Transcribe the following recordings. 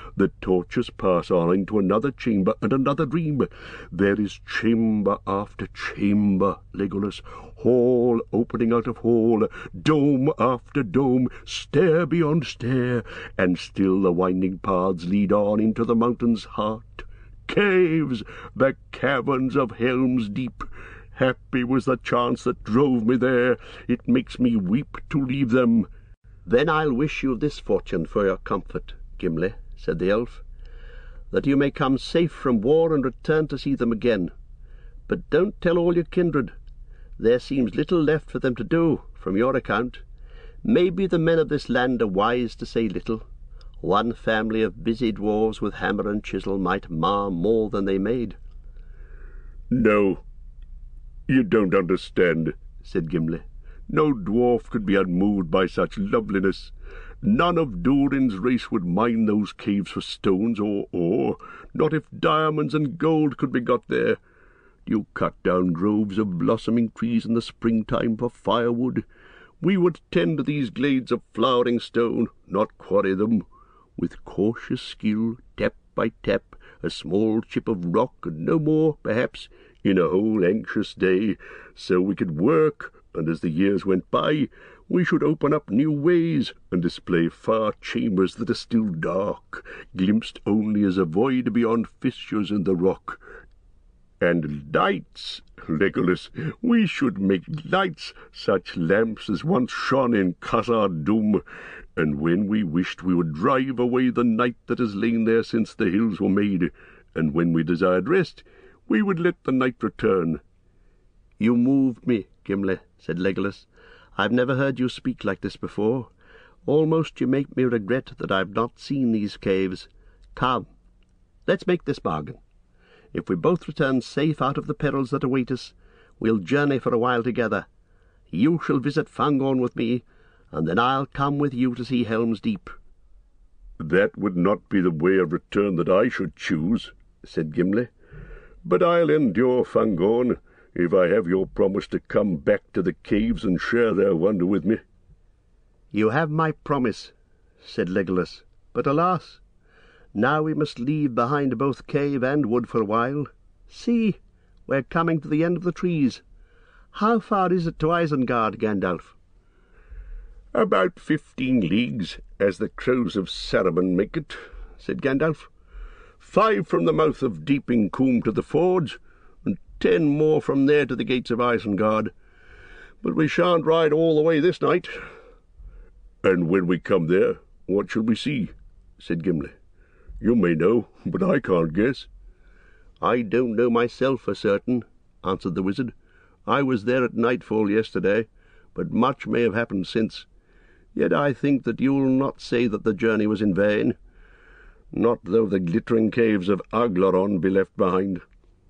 The torches pass on into another chamber and another dream. There is chamber after chamber, Legolas, hall opening out of hall, dome after dome, stair beyond stair, and still the winding paths lead on into the mountain's heart. Caves, the caverns of Helm's Deep. Happy was the chance that drove me there. It makes me weep to leave them." "Then I'll wish you this fortune for your comfort, Gimli," said the elf, "that you may come safe from war and return to see them again. But don't tell all your kindred. There seems little left for them to do, from your account. Maybe the men of this land are wise to say little. One family of busy dwarves with hammer and chisel might mar more than they made." "No, you don't understand," said Gimli. "No dwarf could be unmoved by such loveliness. None of Durin's race would mine those caves for stones or ore, not if diamonds and gold could be got there. You cut down groves of blossoming trees in the springtime for firewood. We would tend to these glades of flowering stone, not quarry them. With cautious skill, tap by tap, a small chip of rock, and no more, perhaps, in a whole anxious day, so we could work, and as the years went by, we should open up new ways, and display far chambers that are still dark, glimpsed only as a void beyond fissures in the rock. And lights, Legolas, we should make lights, such lamps as once shone in Khazad-dûm, and when we wished we would drive away the night that has lain there since the hills were made, and when we desired rest, we would let the night return." "You moved me, Gimli," said Legolas. "I've never heard you speak like this before. Almost you make me regret that I've not seen these caves. Come, let's make this bargain. If we both return safe out of the perils that await us, we'll journey for a while together. You shall visit Fangorn with me, and then I'll come with you to see Helm's Deep." "That would not be the way of return that I should choose," said Gimli. "But I'll endure Fangorn, if I have your promise to come back to the caves and share their wonder with me." "You have my promise," said Legolas, "but alas, now we must leave behind both cave and wood for a while. See, we're coming to the end of the trees. How far is it to Isengard, Gandalf?" "About 15 leagues, as the crows of Saruman make it," said Gandalf. 5 from the mouth of Deeping Combe to the fords, and 10 more from there to the gates of Isengard. But we shan't ride all the way this night." "And when we come there, what shall we see?" said Gimli. "You may know, but I can't guess." "I don't know myself for certain," answered the wizard. "I was there at nightfall yesterday, but much may have happened since. Yet I think that you'll not say that the journey was in vain, not though the glittering caves of Aglaron be left behind."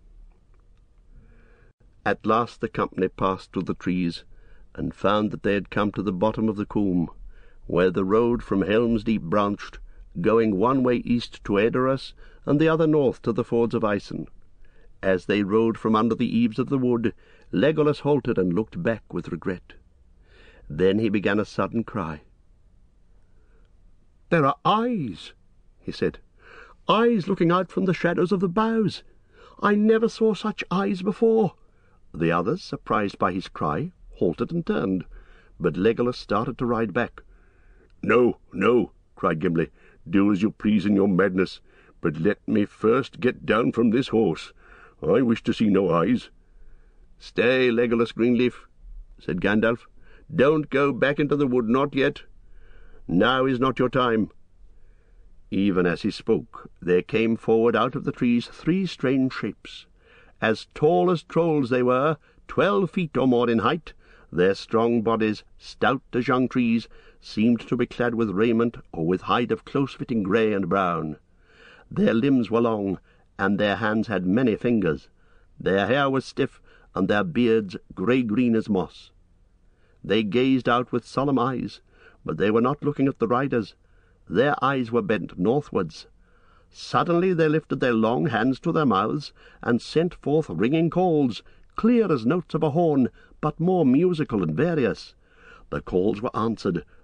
At last the company passed through the trees, and found that they had come to the bottom of the combe, where the road from Helm's Deep branched, going one way east to Edoras, and the other north to the fords of Isen. As they rode from under the eaves of the wood, Legolas halted and looked back with regret. Then he began a sudden cry. "There are eyes," he said. "Eyes looking out from the shadows of the boughs. I never saw such eyes before." The others, surprised by his cry, halted and turned, but Legolas started to ride back. "No, no," cried Gimli. "Do as you please in your madness, but let me first get down from this horse. I wish to see no eyes." "Stay, Legolas Greenleaf," said Gandalf. "Don't go back into the wood, not yet. Now is not your time." Even as he spoke, there came forward out of the trees 3 strange shapes. As tall as trolls they were, 12 feet or more in height. Their strong bodies, stout as young trees, seemed to be clad with raiment or with hide of close-fitting grey and brown. Their limbs were long, and their hands had many fingers. Their hair was stiff, and their beards grey-green as moss. They gazed out with solemn eyes, but they were not looking at the riders. Their eyes were bent northwards. Suddenly they lifted their long hands to their mouths, and sent forth ringing calls, clear as notes of a horn, but more musical and various. The calls were answered,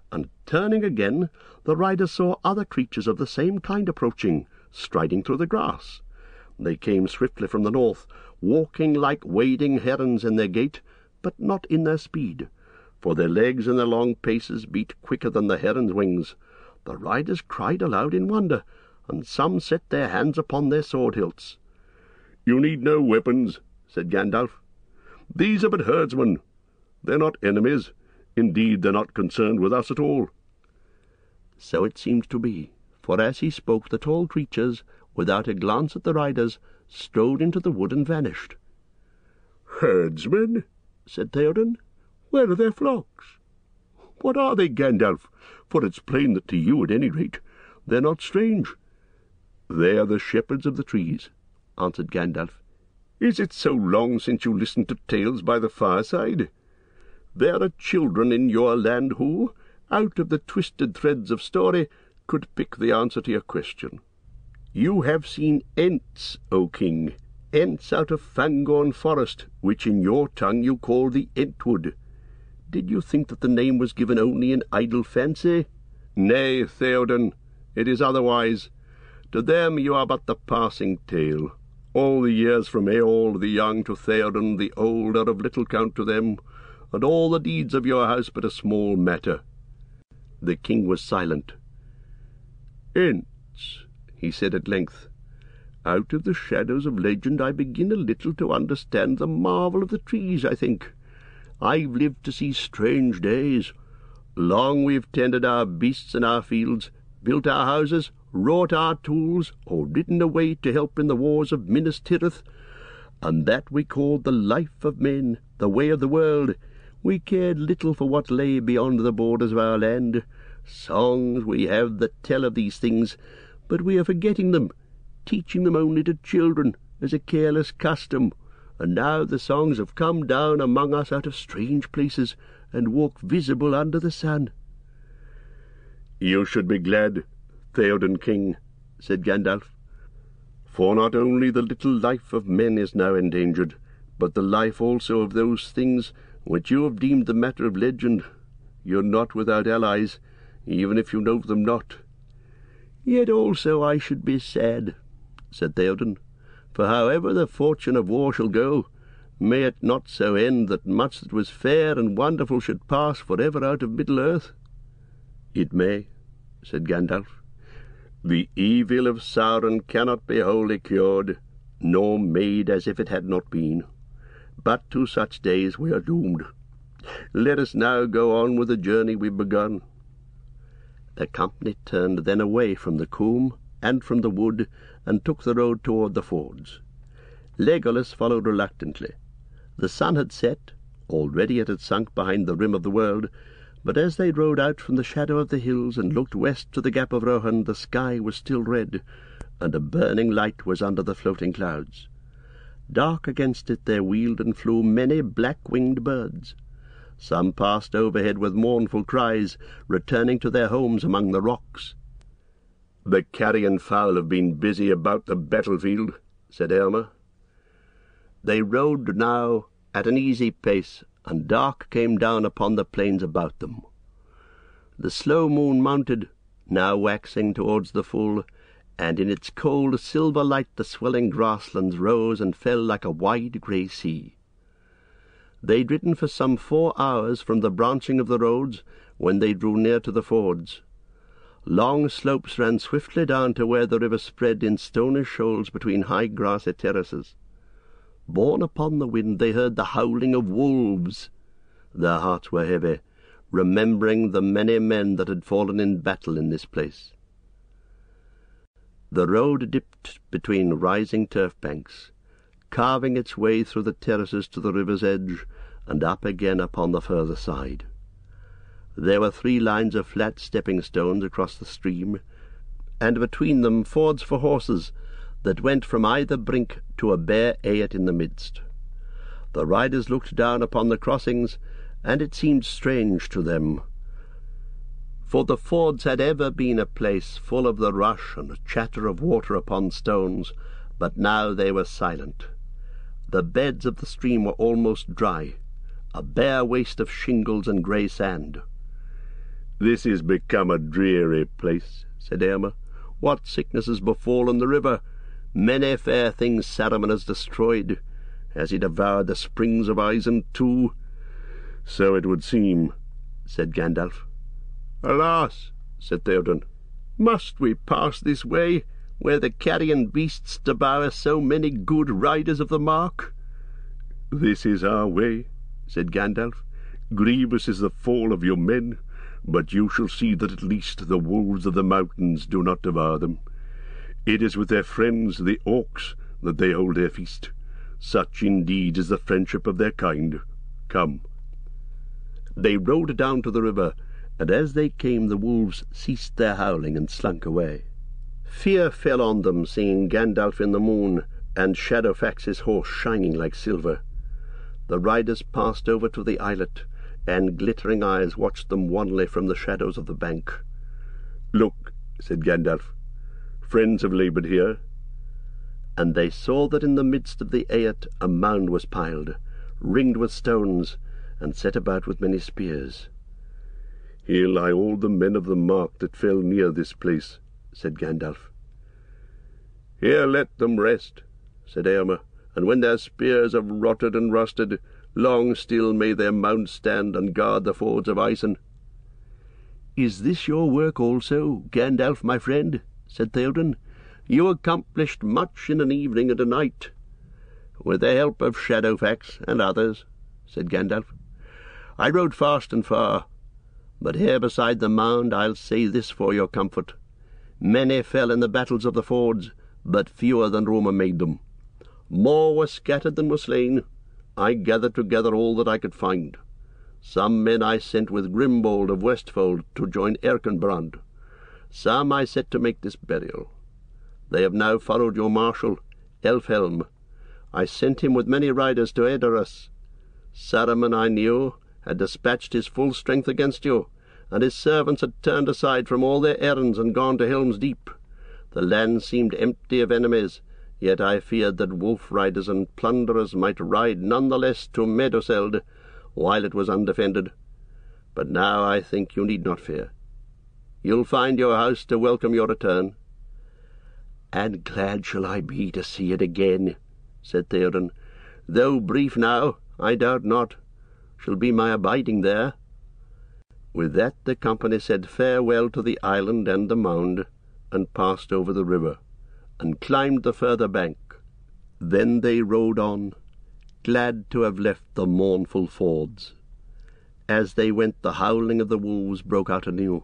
and turning again, the riders saw other creatures of the same kind approaching, striding through the grass. They came swiftly from the north, walking like wading herons in their gait, but not in their speed, for their legs and their long paces beat quicker than the heron's wings. The riders cried aloud in wonder, and some set their hands upon their sword hilts. "You need no weapons," said Gandalf. "These are but herdsmen. They're not enemies. Indeed, they're not concerned with us at all." So it seemed to be, for as he spoke the tall creatures, without a glance at the riders, strode into the wood and vanished. "Herdsmen?" said Theoden. "Where are their flocks? What are they, Gandalf? For it's plain that to you, at any rate, they're not strange." "They are the shepherds of the trees," answered Gandalf. "Is it so long since you listened to tales by the fireside? There are children in your land who, out of the twisted threads of story, could pick the answer to your question. You have seen Ents, O king, Ents out of Fangorn Forest, which in your tongue you call the Entwood. Did you think that the name was given only in idle fancy? Nay, Theoden, it is otherwise. To them you are but the passing tale. All the years from Eorl the young to Theoden the old are of little count to them, and all the deeds of your house but a small matter." The king was silent. "Ents," he said at length. "Out of the shadows of legend I begin a little to understand the marvel of the trees, I think. I've lived to see strange days. Long we've tended our beasts in our fields, built our houses, wrought our tools, or ridden away to help in the wars of Minas Tirith, and that we called the life of men, the way of the world. We cared little for what lay beyond the borders of our land. Songs we have that tell of these things, but we are forgetting them, teaching them only to children as a careless custom. And now the songs have come down among us out of strange places, and walk visible under the sun." "You should be glad, Theoden king," said Gandalf, "for not only the little life of men is now endangered, but the life also of those things which you have deemed the matter of legend. You're not without allies, even if you know them not." "Yet also I should be sad," said Theoden, "for however the fortune of war shall go, may it not so end that much that was fair and wonderful should pass for ever out of Middle-earth?" "It may," said Gandalf. "The evil of Sauron cannot be wholly cured, nor made as if it had not been. But to such days we are doomed. Let us now go on with the journey we've begun." The company turned then away from the coombe and from the wood, and took the road toward the fords. Legolas followed reluctantly. The sun had set, already it had sunk behind the rim of the world, but as they rode out from the shadow of the hills and looked west to the Gap of Rohan, the sky was still red, and a burning light was under the floating clouds. Dark against it there wheeled and flew many black-winged birds. Some passed overhead with mournful cries, returning to their homes among the rocks. "The carrion fowl have been busy about the battlefield," said Eomer. They rode now at an easy pace, and dark came down upon the plains about them. The slow moon mounted, now waxing towards the full, and in its cold silver light the swelling grasslands rose and fell like a wide grey sea. They'd ridden for some 4 hours from the branching of the roads when they drew near to the fords. Long slopes ran swiftly down to where the river spread in stony shoals between high grassy terraces. Borne upon the wind they heard the howling of wolves. Their hearts were heavy, remembering the many men that had fallen in battle in this place. The road dipped between rising turf banks, carving its way through the terraces to the river's edge, and up again upon the further side. There were 3 lines of flat stepping stones across the stream, and between them fords for horses that went from either brink to a bare eyot in the midst. The riders looked down upon the crossings, and it seemed strange to them, for the fords had ever been a place full of the rush and chatter of water upon stones, but now they were silent. The beds of the stream were almost dry, a bare waste of shingles and grey sand. "This is become a dreary place," said Eomer. "What sickness has befallen the river? Many fair things Saruman has destroyed. Has he devoured the springs of Isen too?" "So it would seem," said Gandalf. "Alas," said Theoden, "must we pass this way, where the carrion beasts devour so many good riders of the mark?" "This is our way," said Gandalf. "Grievous is the fall of your men, but you shall see that at least the wolves of the mountains do not devour them. It is with their friends, the orcs, that they hold their feast. Such indeed is the friendship of their kind. Come." They rode down to the river, and as they came the wolves ceased their howling and slunk away. Fear fell on them, seeing Gandalf in the moon, and Shadowfax's horse shining like silver. The riders passed over to the islet, and glittering eyes watched them wanly from the shadows of the bank. "Look," said Gandalf, "friends have laboured here." And they saw that in the midst of the Eyot a mound was piled, ringed with stones, and set about with many spears. "Here lie all the men of the mark that fell near this place," said Gandalf. "Here let them rest," said Eomer, "and when their spears have rotted and rusted, long still may their mounds stand and guard the fords of Isen." "Is this your work also, Gandalf, my friend?" said Theoden. "You accomplished much in an evening and a night." "With the help of Shadowfax and others," said Gandalf. "I rode fast and far, but here beside the mound I'll say this for your comfort. Many fell in the battles of the fords, but fewer than rumour made them. More were scattered than were slain. I gathered together all that I could find. Some men I sent with Grimbold of Westfold to join Erkenbrand. Some I set to make this burial. They have now followed your marshal, Elfhelm. I sent him with many riders to Edoras. Saruman, I knew, had dispatched his full strength against you, and his servants had turned aside from all their errands and gone to Helm's Deep. The land seemed empty of enemies, yet I feared that wolf-riders and plunderers might ride none the less to Meduseld while it was undefended. But now I think you need not fear. You'll find your house to welcome your return." "And glad shall I be to see it again," said Theoden. "Though brief now, I doubt not, shall be my abiding there." With that the company said farewell to the island and the mound, and passed over the river, and climbed the further bank. Then they rode on, glad to have left the mournful fords. As they went, the howling of the wolves broke out anew.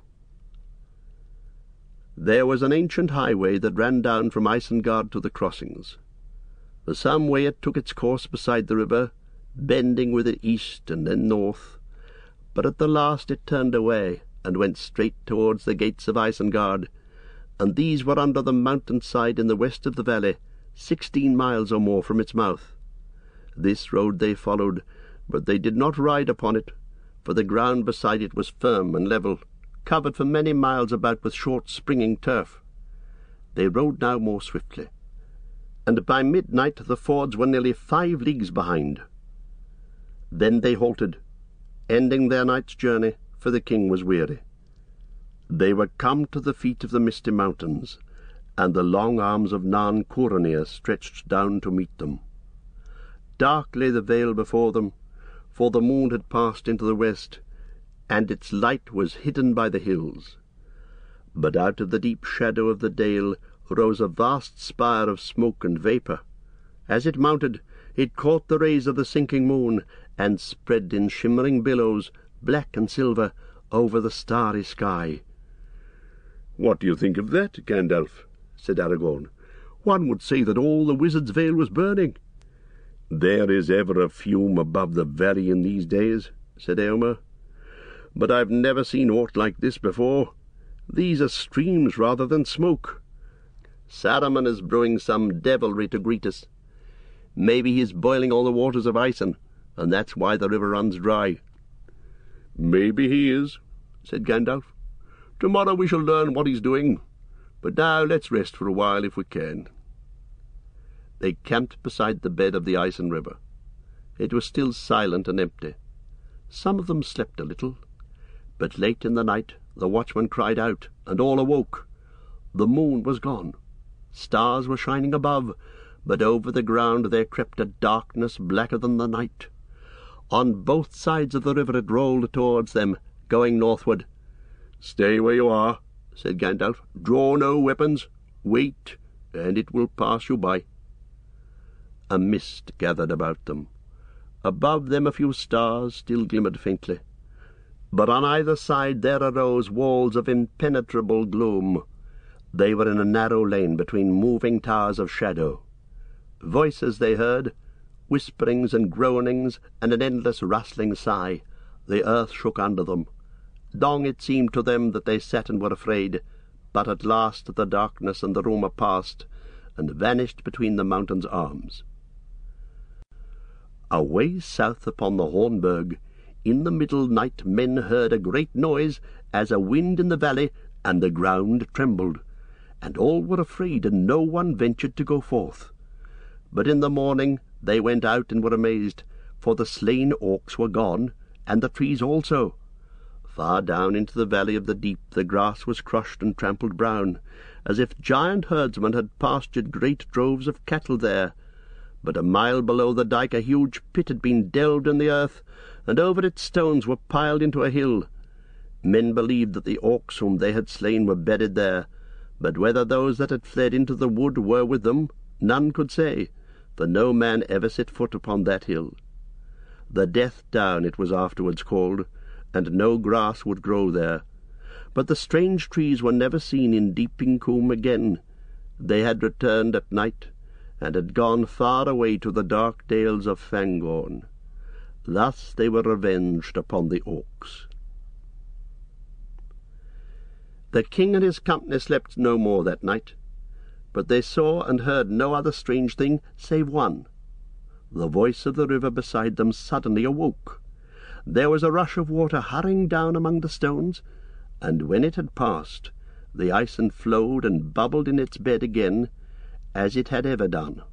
There was an ancient highway that ran down from Isengard to the crossings. For some way it took its course beside the river, bending with it east and then north, but at the last it turned away and went straight towards the gates of Isengard, and these were under the mountain side in the west of the valley, 16 miles or more from its mouth. This road they followed, but they did not ride upon it, for the ground beside it was firm and level, covered for many miles about with short springing turf. They rode now more swiftly, and by midnight the fords were nearly 5 leagues behind. Then they halted, ending their night's journey, for the king was weary. They were come to the feet of the misty mountains, and the long arms of Nan Curanir stretched down to meet them. Dark lay the vale before them, for the moon had passed into the west, and its light was hidden by the hills. But out of the deep shadow of the dale rose a vast spire of smoke and vapour. As it mounted, it caught the rays of the sinking moon, and spread in shimmering billows, black and silver, over the starry sky. "What do you think of that, Gandalf?" said Aragorn. "One would say that all the Wizard's Vale was burning." "There is ever a fume above the valley in these days," said Eomer. "But I've never seen aught like this before. These are streams rather than smoke. Saruman is brewing some devilry to greet us. Maybe he's boiling all the waters of Isen, and that's why the river runs dry." "Maybe he is," said Gandalf. "Tomorrow we shall learn what he's doing. But now let's rest for a while if we can." They camped beside the bed of the Isen River. It was still silent and empty. Some of them slept a little, but late in the night The watchman cried out, and all awoke. The moon was gone. Stars were shining above, but over the ground there crept a darkness blacker than the night. On both sides of the river it rolled towards them, going northward. "Stay where you are," said Gandalf. "Draw no weapons. Wait, and it will pass you by." A mist gathered about them. Above them a few stars still glimmered faintly. But on either side there arose walls of impenetrable gloom. They were in a narrow lane between moving towers of shadow. Voices they heard, whisperings and groanings, and an endless rustling sigh. The earth shook under them. Long it seemed to them that they sat and were afraid, but at last the darkness and the rumour passed, and vanished between the mountain's arms. Away south upon the Hornburg, in the middle night men heard a great noise, as a wind in the valley, and the ground trembled, and all were afraid, and no one ventured to go forth. But in the morning they went out and were amazed, for the slain orcs were gone, and the trees also. Far down into the valley of the deep the grass was crushed and trampled brown, as if giant herdsmen had pastured great droves of cattle there. But a mile below the dike a huge pit had been delved in the earth, and over its stones were piled into a hill. Men believed that the orcs whom they had slain were buried there, but whether those that had fled into the wood were with them, none could say, for no man ever set foot upon that hill. The Death Down it was afterwards called, and no grass would grow there. But the strange trees were never seen in Deeping Combe again. They had returned at night, and had gone far away to the dark dales of Fangorn. Thus they were revenged upon the orcs. The king and his company slept no more that night, but they saw and heard no other strange thing save one. The voice of the river beside them suddenly awoke. There was a rush of water hurrying down among the stones, and when it had passed, the Isen flowed and bubbled in its bed again, as it had ever done.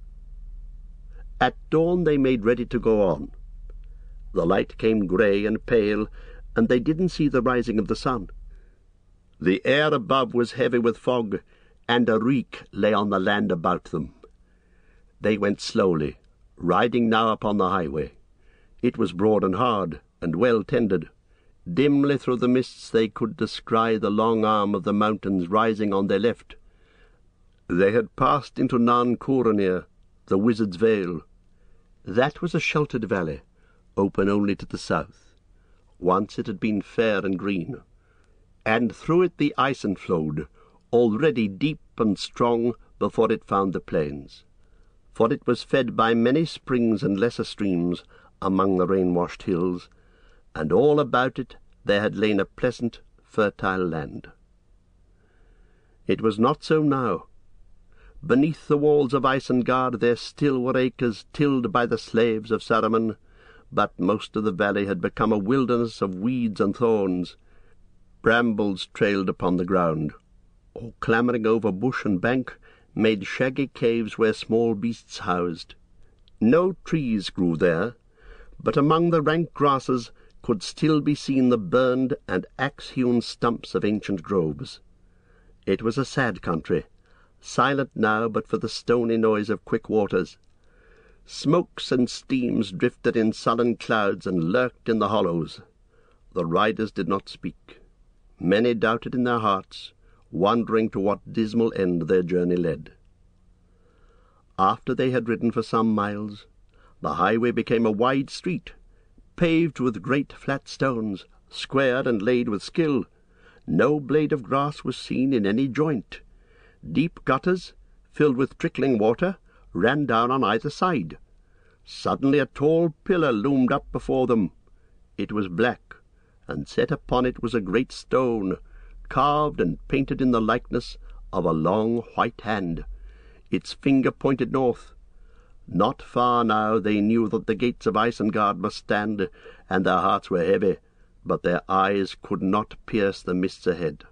At dawn they made ready to go on. The light came grey and pale, and they didn't see the rising of the sun. The air above was heavy with fog, and a reek lay on the land about them. They went slowly, riding now upon the highway. It was broad and hard, and well tended. Dimly through the mists they could descry the long arm of the mountains rising on their left. They had passed into Nan Coronir, the Wizard's Vale. That was a sheltered valley, open only to the south. Once it had been fair and green, and through it the Isen flowed, already deep and strong before it found the plains. For it was fed by many springs and lesser streams among the rain-washed hills, and all about it there had lain a pleasant, fertile land. It was not so now. Beneath the walls of Isengard there still were acres tilled by the slaves of Saruman, but most of the valley had become a wilderness of weeds and thorns. Brambles trailed upon the ground, or clambering over bush and bank made shaggy caves where small beasts housed. No trees grew there, but among the rank grasses could still be seen the burned and axe-hewn stumps of ancient groves. It was a sad country, silent now but for the stony noise of quick waters. Smokes and steams drifted in sullen clouds and lurked in the hollows. The riders did not speak. Many doubted in their hearts, wondering to what dismal end their journey led. After they had ridden for some miles, the highway became a wide street, paved with great flat stones, squared and laid with skill. No blade of grass was seen in any joint. Deep gutters, filled with trickling water, ran down on either side. Suddenly a tall pillar loomed up before them. It was black, and set upon it was a great stone, carved and painted in the likeness of a long white hand. Its finger pointed north. Not far now they knew that the gates of Isengard must stand, and their hearts were heavy, but their eyes could not pierce the mists ahead.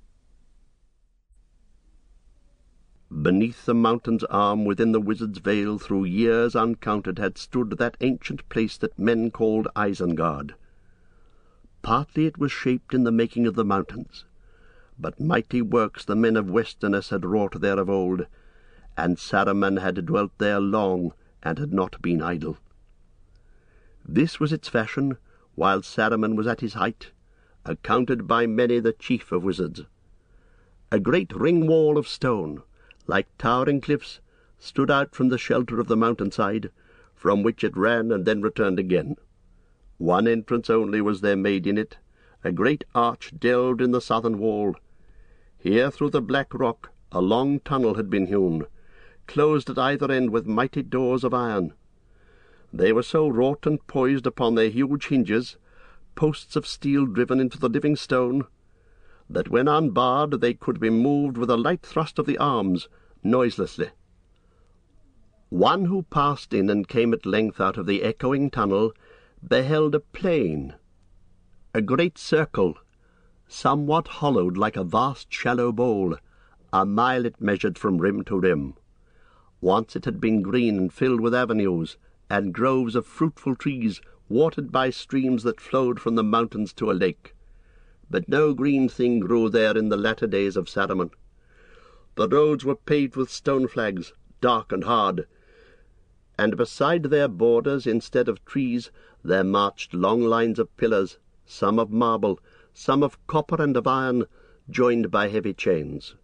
Beneath the mountain's arm within the Wizard's Vale through years uncounted had stood that ancient place that men called Isengard. Partly it was shaped in the making of the mountains, but mighty works the men of Westerness had wrought there of old, and Saruman had dwelt there long, and had not been idle. This was its fashion, while Saruman was at his height, accounted by many the chief of wizards. A great ring wall of stone, like towering cliffs, stood out from the shelter of the mountain-side, from which it ran and then returned again. One entrance only was there made in it, a great arch delved in the southern wall. Here through the black rock a long tunnel had been hewn, closed at either end with mighty doors of iron. They were so wrought and poised upon their huge hinges, posts of steel driven into the living stone, that when unbarred they could be moved with a light thrust of the arms, noiselessly. One who passed in and came at length out of the echoing tunnel beheld a plain, a great circle, somewhat hollowed like a vast shallow bowl. A mile it measured from rim to rim. Once it had been green and filled with avenues, and groves of fruitful trees, watered by streams that flowed from the mountains to a lake. But no green thing grew there in the latter days of Saruman. The roads were paved with stone flags, dark and hard, and beside their borders, instead of trees, there marched long lines of pillars, some of marble, some of copper and of iron, joined by heavy chains.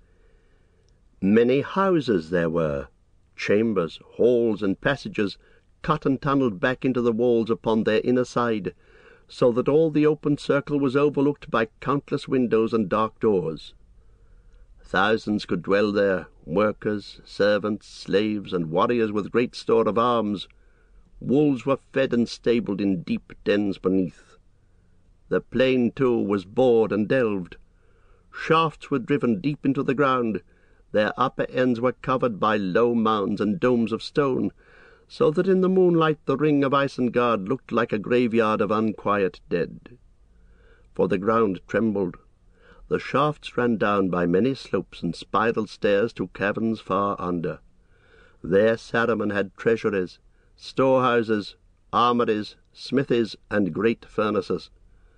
Many houses there were, chambers, halls, and passages, cut and tunnelled back into the walls upon their inner side, so that all the open circle was overlooked by countless windows and dark doors. Thousands could dwell there, workers, servants, slaves, and warriors with great store of arms. Wolves were fed and stabled in deep dens beneath. The plain, too, was bored and delved. Shafts were driven deep into the ground. Their upper ends were covered by low mounds and domes of stone, so that in the moonlight the ring of Isengard looked like a graveyard of unquiet dead. For the ground trembled. The shafts ran down by many slopes and spiral stairs to caverns far under. There Saruman had treasuries, storehouses, armories, smithies, and great furnaces.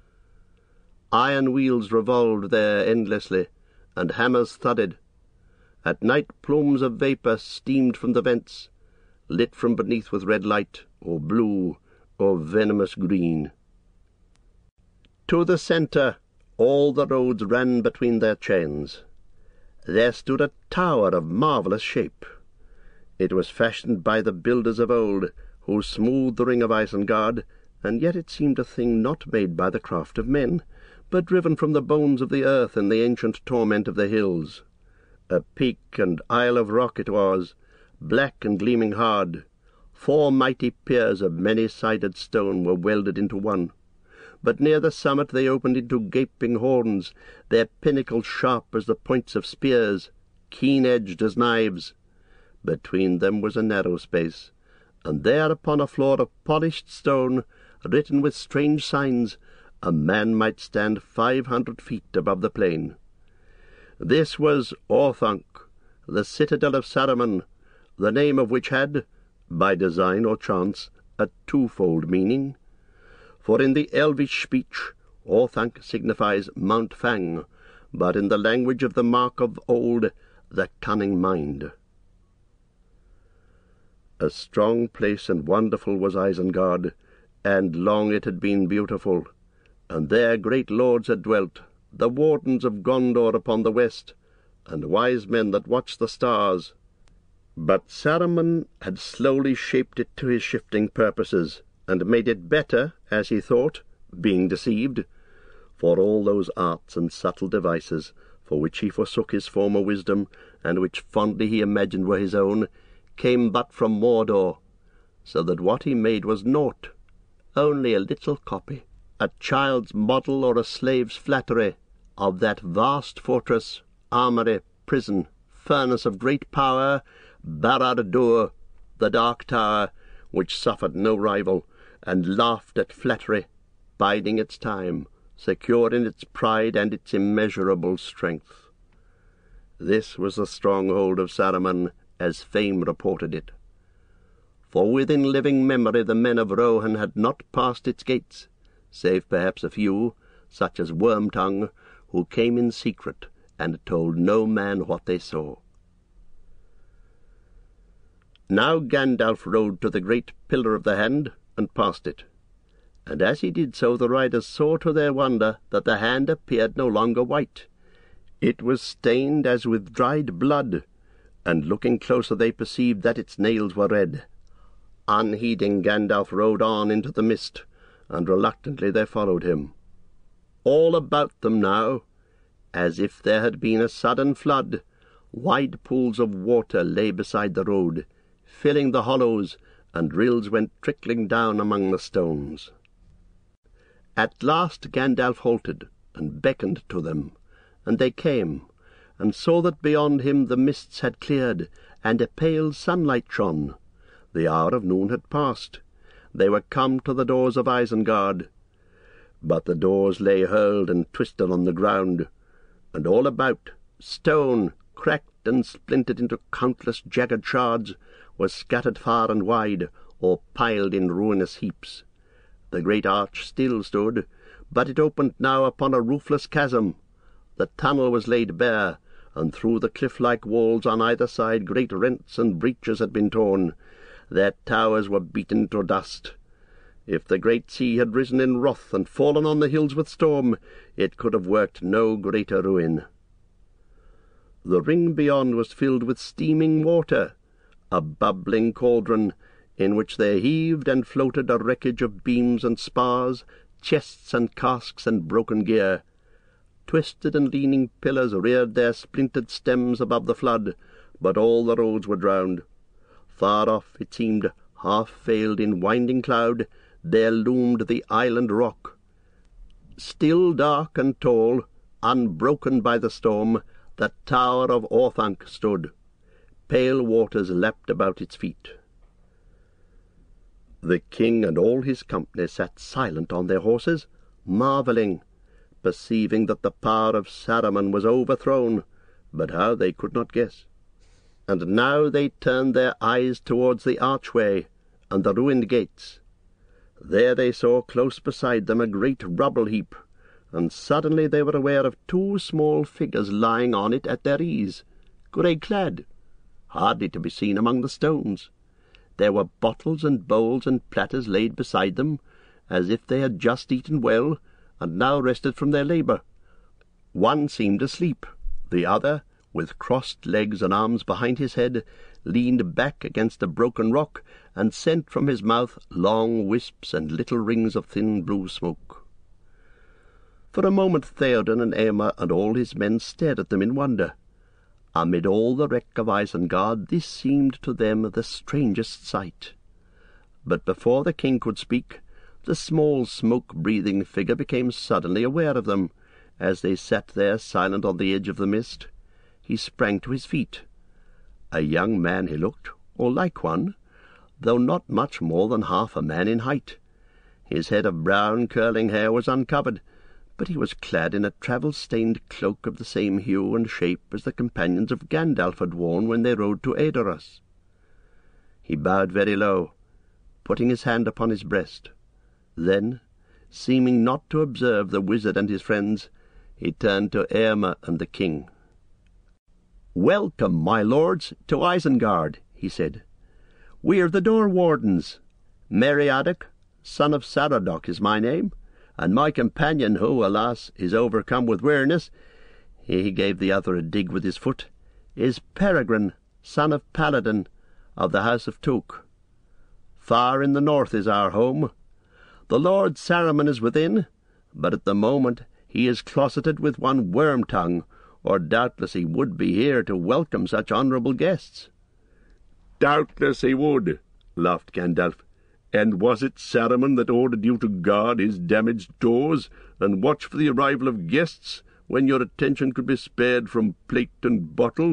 Iron wheels revolved there endlessly, and hammers thudded. At night plumes of vapour steamed from the vents, lit from beneath with red light, or blue, or venomous green. To the centre all the roads ran between their chains. There stood a tower of marvellous shape. It was fashioned by the builders of old, who smoothed the ring of Isengard, and yet it seemed a thing not made by the craft of men, but driven from the bones of the earth in the ancient torment of the hills. A peak and isle of rock it was, black and gleaming hard. 4 mighty piers of many-sided stone were welded into one, but near the summit they opened into gaping horns, their pinnacles sharp as the points of spears, keen-edged as knives. Between them was a narrow space, and there upon a floor of polished stone, written with strange signs, a man might stand 500 feet above the plain. This was Orthanc, the citadel of Saruman, the name of which had, by design or chance, a twofold meaning. For in the Elvish speech, Orthanc signifies Mount Fang, but in the language of the Mark of old, the cunning mind. A strong place and wonderful was Isengard, and long it had been beautiful, and there great lords had dwelt, the wardens of Gondor upon the west, and wise men that watched the stars. But Saruman had slowly shaped it to his shifting purposes, and made it better, as he thought, being deceived, for all those arts and subtle devices, for which he forsook his former wisdom, and which fondly he imagined were his own, came but from Mordor, so that what he made was naught, only a little copy, a child's model or a slave's flattery, of that vast fortress, armoury, prison, furnace of great power, Barad-dûr, the Dark Tower, which suffered no rival, and laughed at flattery, biding its time, secure in its pride and its immeasurable strength. This was the stronghold of Saruman, as fame reported it. For within living memory the men of Rohan had not passed its gates, save perhaps a few, such as Wormtongue, who came in secret and told no man what they saw. Now Gandalf rode to the great Pillar of the Hand and passed it, and as he did so the riders saw to their wonder that the hand appeared no longer white. It was stained as with dried blood, and looking closer they perceived that its nails were red. Unheeding, Gandalf rode on into the mist, and reluctantly they followed him. All about them now, as if there had been a sudden flood, wide pools of water lay beside the road, filling the hollows, and rills went trickling down among the stones. At last Gandalf halted, and beckoned to them, and they came, and saw that beyond him the mists had cleared, and a pale sunlight shone. The hour of noon had passed. They were come to the doors of Isengard. But the doors lay hurled and twisted on the ground, and all about, stone, cracked and splintered into countless jagged shards, was scattered far and wide, or piled in ruinous heaps. The great arch still stood, but it opened now upon a roofless chasm. The tunnel was laid bare, and through the cliff-like walls on either side great rents and breaches had been torn. Their towers were beaten to dust. If the great sea had risen in wrath and fallen on the hills with storm, it could have worked no greater ruin. The ring beyond was filled with steaming water, a bubbling cauldron, in which there heaved and floated a wreckage of beams and spars, chests and casks and broken gear. Twisted and leaning pillars reared their splintered stems above the flood, but all the roads were drowned. Far off, it seemed, half veiled in winding cloud, there loomed the island rock. Still dark and tall, unbroken by the storm, the tower of Orthanc stood. Pale waters lapped about its feet. The king and all his company sat silent on their horses, marvelling, perceiving that the power of Saruman was overthrown, but how they could not guess. And now they turned their eyes towards the archway and the ruined gates. There they saw close beside them a great rubble-heap, and suddenly they were aware of two small figures lying on it at their ease, grey-clad, hardly to be seen among the stones. There were bottles and bowls and platters laid beside them, as if they had just eaten well, and now rested from their labour. One seemed asleep, the other, with crossed legs and arms behind his head, leaned back against a broken rock, and sent from his mouth long wisps and little rings of thin blue smoke. For a moment Theoden and Éomer and all his men stared at them in wonder. Amid all the wreck of Isengard this seemed to them the strangest sight. But before the king could speak, the small smoke-breathing figure became suddenly aware of them, as they sat there silent on the edge of the mist. He sprang to his feet. A young man he looked, or like one, though not much more than half a man in height. His head of brown curling hair was uncovered, but he was clad in a travel-stained cloak of the same hue and shape as the companions of Gandalf had worn when they rode to Edoras. He bowed very low, putting his hand upon his breast. Then, seeming not to observe the wizard and his friends, he turned to Éomer and the king. "Welcome, my lords, to Isengard," he said. "We are the door-wardens. Meriadoc, son of Saradoc, is my name, and my companion, who, alas, is overcome with weariness," he gave the other a dig with his foot, "is Peregrine, son of Paladin, of the house of Took. Far in the north is our home. The Lord Saruman is within, but at the moment he is closeted with one Wormtongue, or doubtless he would be here to welcome such honourable guests." "Doubtless he would," laughed Gandalf. "And was it Saruman that ordered you to guard his damaged doors, and watch for the arrival of guests, when your attention could be spared from plate and bottle?"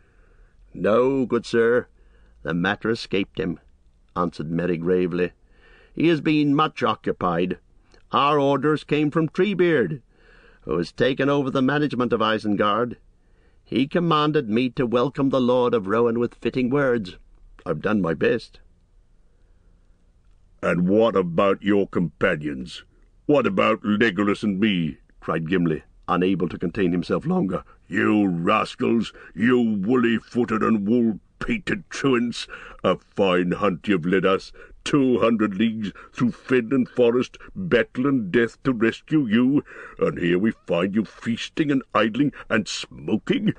"No, good sir, the matter escaped him," answered Merry gravely. "He has been much occupied. Our orders came from Treebeard, who has taken over the management of Isengard. He commanded me to welcome the Lord of Rohan with fitting words. I've done my best." "And what about your companions? "What about Legolas and me?" cried Gimli, unable to contain himself longer. "You rascals, you woolly-footed and wool-pated truants! A fine hunt you've led us! 200 leagues through fen and forest, battle and death to rescue you, and here we find you feasting and idling and smoking.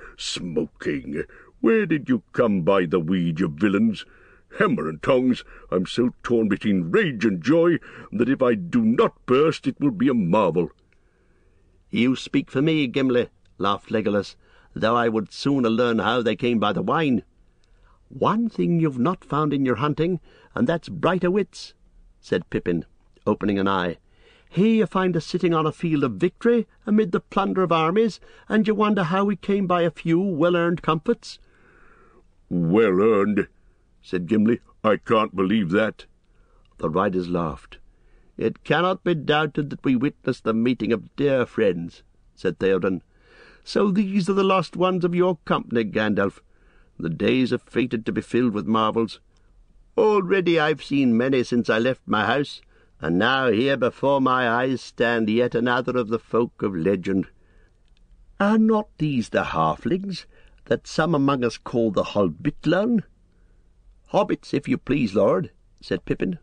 Where did you come by the weed, you villains? Hammer and tongs, I'm so torn between rage and joy that if I do not burst it will be a marvel." "You speak for me, Gimli," laughed Legolas, "though I would sooner learn how they came by the wine. One thing you've not found in your hunting, and that's brighter wits," said Pippin, opening an eye. "Here you find us sitting on a field of victory amid the plunder of armies, and you wonder how we came by a few well-earned comforts." "Well earned," said Gimli. "I can't believe that." The riders laughed. "It cannot be doubted that we witnessed the meeting of dear friends," said Theoden. "So these are the lost ones of your company, Gandalf. The days are fated to be filled with marvels. Already I've seen many since I left my house, and now here before my eyes stand yet another of the folk of legend. Are not these the halflings that some among us call the Holbitlun?" "Hobbits, if you please, lord," said Pippin.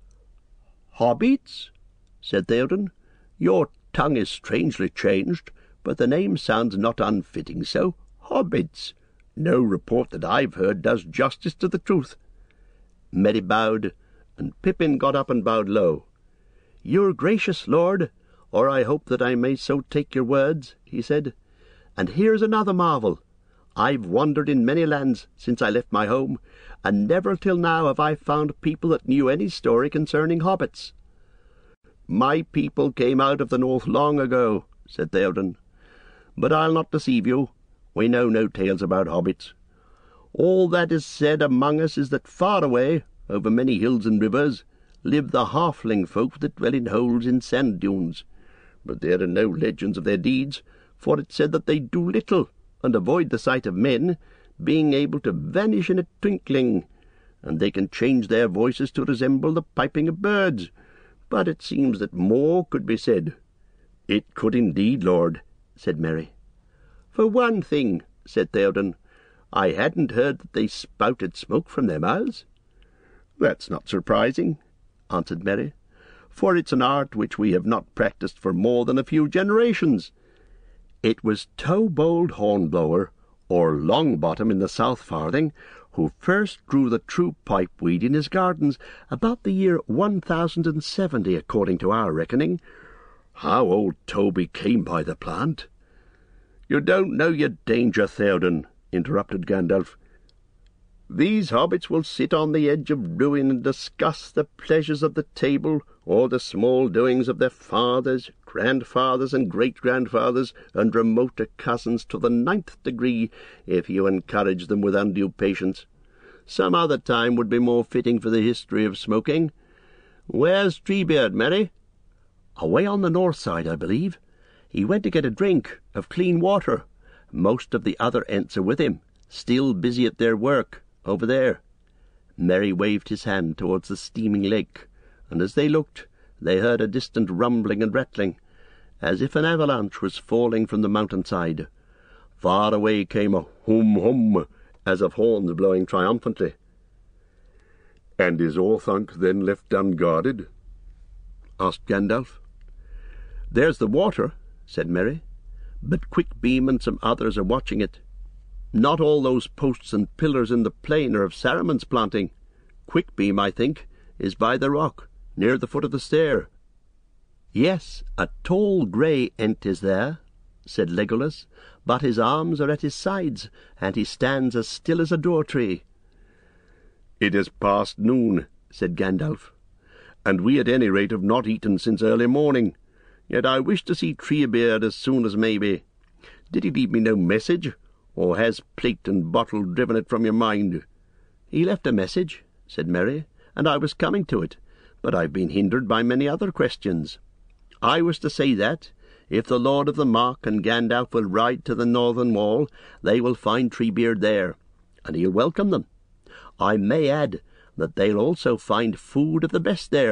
"Hobbits?" said Theoden. "Your tongue is strangely changed, but the name sounds not unfitting so. Hobbits! No report that I've heard does justice to the truth." Merry bowed, and Pippin got up and bowed low. "You're gracious, lord, or I hope that I may so take your words," he said. "And here's another marvel. I've wandered in many lands since I left my home, and never till now have I found people that knew any story concerning hobbits." "My people came out of the north long ago," said Theoden. "But I'll not deceive you. We know no tales about hobbits. All that is said among us is that far away, over many hills and rivers, live the halfling folk that dwell in holes in sand dunes. But there are no legends of their deeds, for it's said that they do little and avoid the sight of men, being able to vanish in a twinkling, and they can change their voices to resemble the piping of birds. But it seems that more could be said." "It could indeed, lord," said Merry. "For one thing," said Theoden, "I hadn't heard that they spouted smoke from their mouths." "That's not surprising," answered Merry, "for it's an art which we have not practised for more than a few generations. It was Tobold Hornblower, or Longbottom in the South Farthing, who first grew the true pipeweed in his gardens about the year 1070, according to our reckoning. How old Toby came by the plant—" "You don't know your danger, Theoden," interrupted Gandalf. "These hobbits will sit on the edge of ruin and discuss the pleasures of the table or the small doings of their fathers, grandfathers, and great-grandfathers, and remoter cousins to the 9th degree, if you encourage them with undue patience. Some other time would be more fitting for the history of smoking. Where's Treebeard, Merry?" "Away on the north side, I believe. He went to get a drink of clean water. Most of the other Ents are with him, still busy at their work, over there." Merry waved his hand towards the steaming lake, and as they looked, they heard a distant rumbling and rattling, as if an avalanche was falling from the mountain-side. Far away came a hum-hum, as of horns blowing triumphantly. "And is Orthanc then left unguarded?" asked Gandalf. "There's the water," said Merry, "but Quickbeam and some others are watching it. Not all those posts and pillars in the plain are of Saruman's planting. Quickbeam, I think, is by the rock, near the foot of the stair." "Yes, a tall grey Ent is there," said Legolas, "but his arms are at his sides, and he stands as still as a door-tree." "It is past noon," said Gandalf, "and we at any rate have not eaten since early morning. Yet I wish to see Treebeard as soon as may be. Did he leave me no message, or has plate and bottle driven it from your mind?" "He left a message," said Merry, "and I was coming to it, but I've been hindered by many other questions. I was to say that, if the Lord of the Mark and Gandalf will ride to the northern wall, they will find Treebeard there, and he'll welcome them. I may add that they'll also find food of the best there,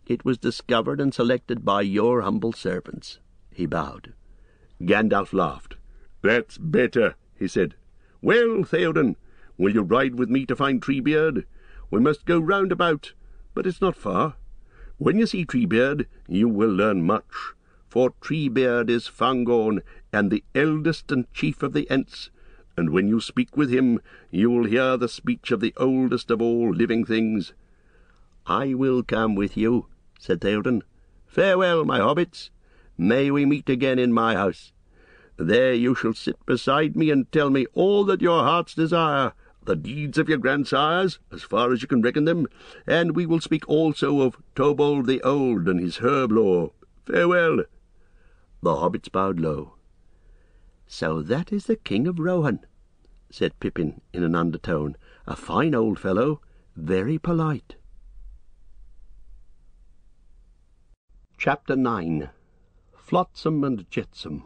It was discovered and selected by your humble servants." He bowed. Gandalf laughed. "That's better," he said. "Well, Theoden, will you ride with me to find Treebeard? We must go round about, but it's not far. When you see Treebeard, you will learn much, for Treebeard is Fangorn, and the eldest and chief of the Ents, and when you speak with him, you will hear the speech of the oldest of all living things." "I will come with you," said Theoden. "Farewell, my hobbits. May we meet again in my house. There you shall sit beside me and tell me all that your hearts desire, the deeds of your grandsires, as far as you can reckon them, and we will speak also of Tobold the Old and his herb lore. Farewell." The hobbits bowed low. "So that is the King of Rohan," said Pippin in an undertone. "A fine old fellow, very polite." Chapter 9. Flotsam and Jetsam.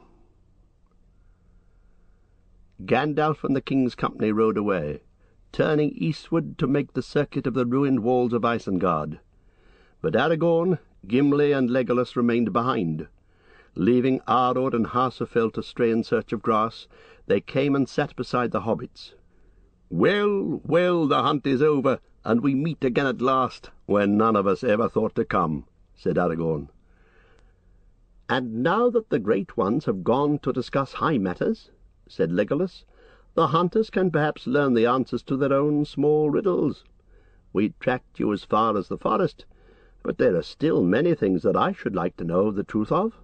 Gandalf and the king's company rode away, turning eastward to make the circuit of the ruined walls of Isengard. But Aragorn, Gimli, and Legolas remained behind. Leaving Arnor and Harsofel to stray in search of grass, they came and sat beside the hobbits. "Well, well, the hunt is over, and we meet again at last, where none of us ever thought to come," said Aragorn. "And now that the great ones have gone to discuss high matters," said Legolas, "the hunters can perhaps learn the answers to their own small riddles. We tracked you as far as the forest, but there are still many things that I should like to know the truth of."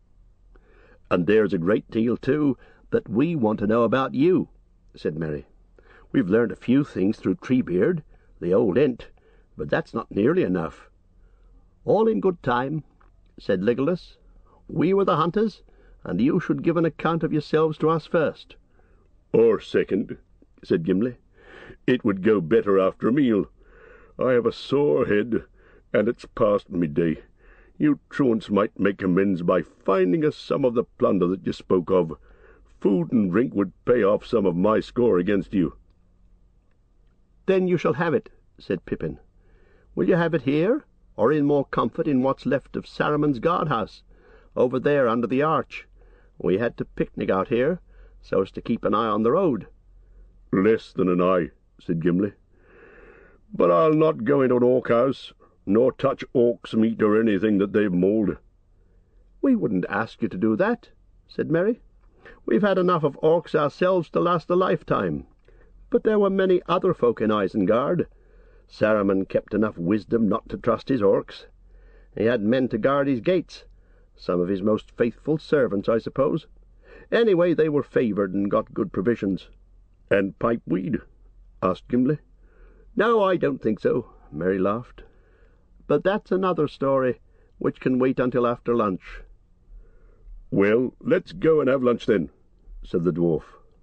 "And there's a great deal, too, that we want to know about you," said Merry. "We've learned a few things through Treebeard, the old Ent, but that's not nearly enough." "All in good time," said Legolas. "We were the hunters, and you should give an account of yourselves to us first." "Or second," said Gimli. "It would go better after a meal. I have a sore head, and it's past midday. You truants might make amends by finding us some of the plunder that you spoke of. Food and drink would pay off some of my score against you." "Then you shall have it," said Pippin. "Will you have it here, or in more comfort in what's left of Saruman's guardhouse, over there under the arch? We had to picnic out here, so as to keep an eye on the road." "Less than an eye," said Gimli. "But I'll not go into an orc house, nor touch orcs' meat or anything that they've mauled." "We wouldn't ask you to do that," said Merry. "We've had enough of orcs ourselves to last a lifetime. But there were many other folk in Isengard. Saruman kept enough wisdom not to trust his orcs. He had men to guard his gates, some of his most faithful servants, I suppose. Anyway, they were favoured and got good provisions." "And pipeweed?" asked Gimli. "No, I don't think so," Merry laughed. "But that's another story, which can wait until after lunch." "Well, let's go and have lunch then," said the dwarf.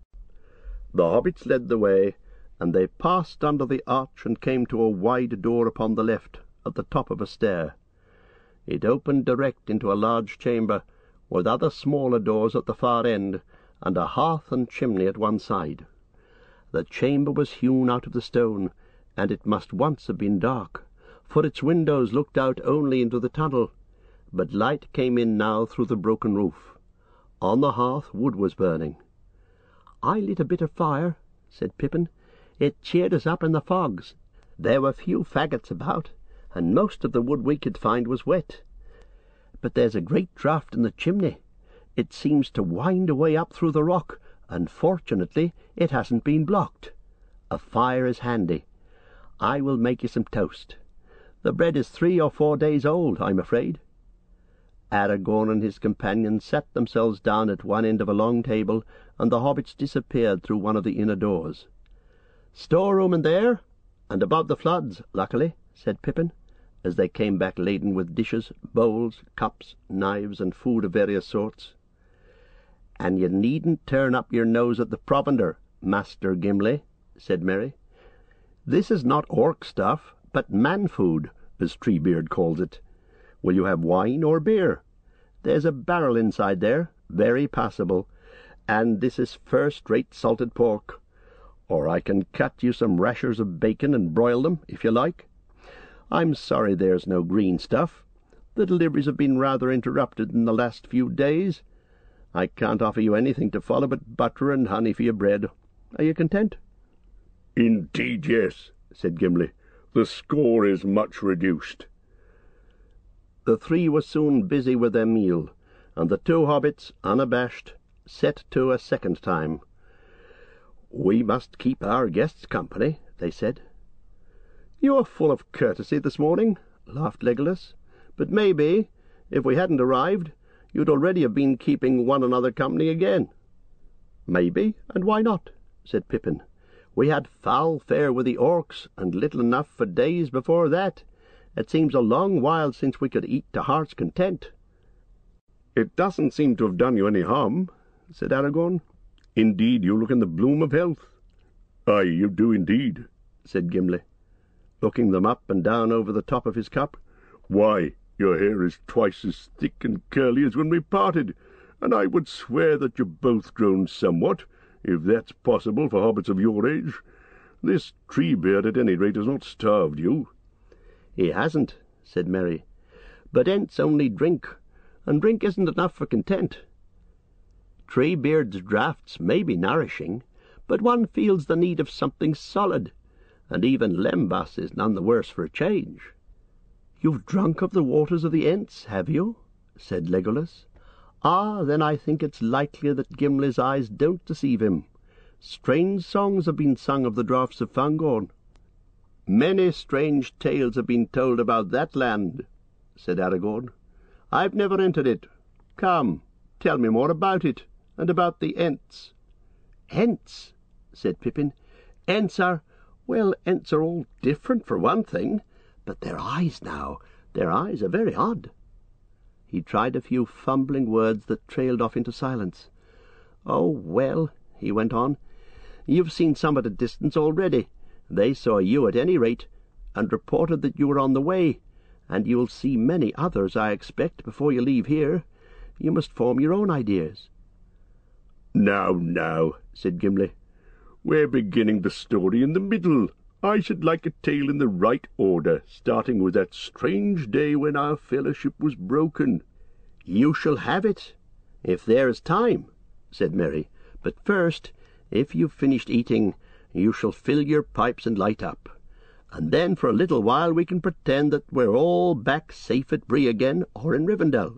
The hobbits led the way, and they passed under the arch and came to a wide door upon the left, at the top of a stair. It opened direct into a large chamber, with other smaller doors at the far end, and a hearth and chimney at one side. The chamber was hewn out of the stone, and it must once have been dark, for its windows looked out only into the tunnel, but light came in now through the broken roof. On the hearth wood was burning. "I lit a bit of fire," said Pippin. "It cheered us up in the fogs. There were few faggots about, and most of the wood we could find was wet. But there's a great draught in the chimney. It seems to wind away up through the rock, and fortunately it hasn't been blocked. A fire is handy. I will make you some toast. The bread is 3 or 4 days old, I'm afraid." Aragorn and his companions sat themselves down at one end of a long table, and the hobbits disappeared through one of the inner doors. "Storeroom in there, and above the floods, luckily," said Pippin, as they came back laden with dishes, bowls, cups, knives, and food of various sorts. "And you needn't turn up your nose at the provender, Master Gimli," said Merry. "This is not orc stuff, but man-food, as Treebeard calls it. Will you have wine or beer? There's a barrel inside there, very passable, and this is first-rate salted pork. Or I can cut you some rashers of bacon and broil them, if you like. I'm sorry there's no green stuff, The deliveries have been rather interrupted in the last few days. I can't offer you anything to follow but butter and honey for your bread. Are you content?" "Indeed, yes," said Gimli. "The score is much reduced." The three were soon busy with their meal, and the two hobbits, unabashed, set to a second time. "We must keep our guests company," they said. "You are full of courtesy this morning," laughed Legolas. "But maybe, if we hadn't arrived, you'd already have been keeping one another company again." "Maybe, and why not?" said Pippin. "We had foul fare with the orcs, and little enough for days before that. It seems a long while since we could eat to heart's content." "It doesn't seem to have done you any harm," said Aragorn. "Indeed, you look in the bloom of health." "Aye, you do indeed," said Gimli, looking them up and down over the top of his cup. "Why, your hair is twice as thick and curly as when we parted, and I would swear that you've both grown somewhat, if that's possible for hobbits of your age. This Treebeard, at any rate, has not starved you." "He hasn't," said Merry, "but Ents only drink, and drink isn't enough for content. Treebeard's draughts may be nourishing, but one feels the need of something solid, and even Lembas is none the worse for a change." "You've drunk of the waters of the Ents, have you?" said Legolas. "Ah, then I think it's likely that Gimli's eyes don't deceive him. Strange songs have been sung of the draughts of Fangorn." "Many strange tales have been told about that land," said Aragorn. "I've never entered it. Come, tell me more about it, and about the Ents." "Ents?" said Pippin. "Ents are all different for one thing, but their eyes are very odd." He tried a few fumbling words that trailed off into silence. "Oh, well," he went on, "you've seen some at a distance already. They saw you at any rate, and reported that you were on the way, and you'll see many others, I expect, before you leave here. You must form your own ideas." Now," said Gimli. "We're beginning the story in the middle. I should like a tale in the right order, starting with that strange day when our fellowship was broken." "You shall have it, if there is time," said Merry. "But first, if you've finished eating, you shall fill your pipes and light up, and then for a little while we can pretend that we're all back safe at Bree again, or in Rivendell."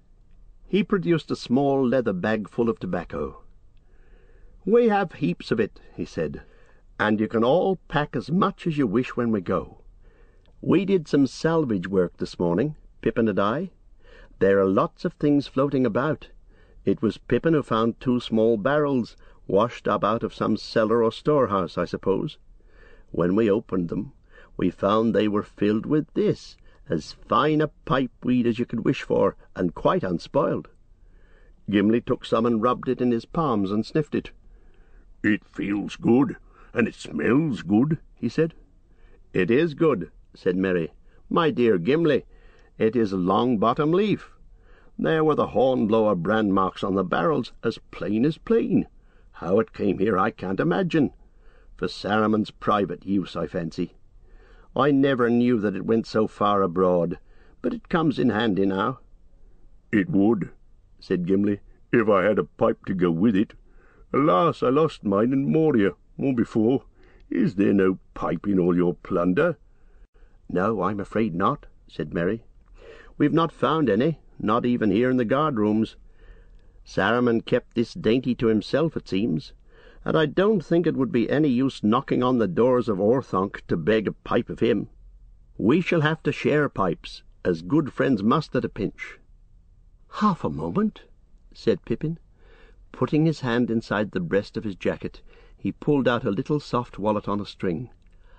He produced a small leather bag full of tobacco. "We have heaps of it," he said, "and you can all pack as much as you wish when we go. We did some salvage work this morning, Pippin and I. There are lots of things floating about. It was Pippin who found 2 small barrels, washed up out of some cellar or storehouse, I suppose. When we opened them, we found they were filled with this, as fine a pipe-weed as you could wish for, and quite unspoiled." Gimli took some and rubbed it in his palms and sniffed it. "It feels good, and it smells good," he said. "It is good," said Merry. "My dear Gimli, it is Longbottom Leaf. There were the Hornblower brand marks on the barrels, as plain as plain. How it came here I can't imagine. For Saruman's private use, I fancy. I never knew that it went so far abroad, but it comes in handy now." "It would," said Gimli, "if I had a pipe to go with it. Alas, I lost mine in Moria, or before. Is there no pipe in all your plunder?" "No, I'm afraid not," said Merry. "We've not found any, not even here in the guard-rooms. Saruman kept this dainty to himself, it seems, and I don't think it would be any use knocking on the doors of Orthanc to beg a pipe of him. We shall have to share pipes, as good friends must at a pinch." "Half a moment," said Pippin. Putting his hand inside the breast of his jacket, he pulled out a little soft wallet on a string.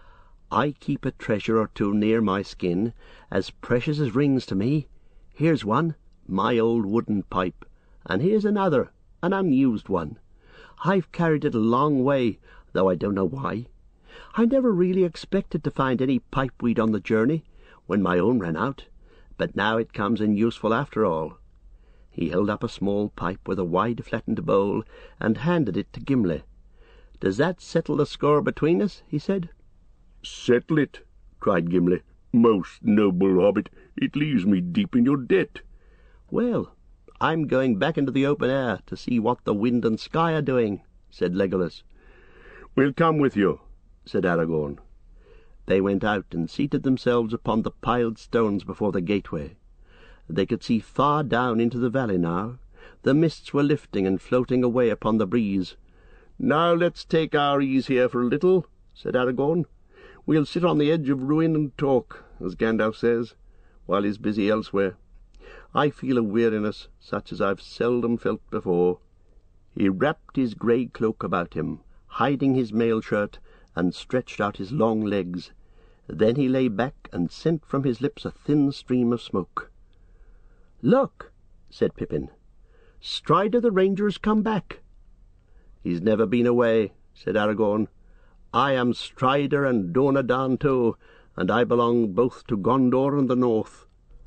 "I keep a treasure or two near my skin, as precious as rings to me. Here's one, my old wooden pipe, and here's another, an unused one. I've carried it a long way, though I don't know why. I never really expected to find any pipe-weed on the journey, when my own ran out, but now it comes in useful after all." He held up a small pipe with a wide flattened bowl, and handed it to Gimli. "Does that settle the score between us?" he said. "Settle it," cried Gimli. Most noble hobbit, it leaves me deep in your debt. Well, I'm going back into the open air to see what the wind and sky are doing, said Legolas. We'll come with you, said Aragorn. They went out and seated themselves upon the piled stones before the gateway. They could see far down into the valley now. The mists were lifting and floating away upon the breeze. "Now let's take our ease here for a little," said Aragorn. "We'll sit on the edge of ruin and talk, as Gandalf says, while he's busy elsewhere. I feel a weariness such as I've seldom felt before." He wrapped his grey cloak about him, hiding his mail shirt, and stretched out his long legs. Then he lay back and sent from his lips a thin stream of smoke. "Look," said Pippin, "Strider the Ranger has come back." "He's never been away," said Aragorn. "I am Strider and Donadan too, and I belong both to Gondor and the North."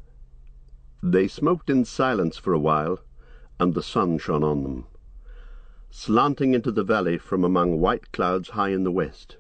They smoked in silence for a while, and the sun shone on them, slanting into the valley from among white clouds high in the west.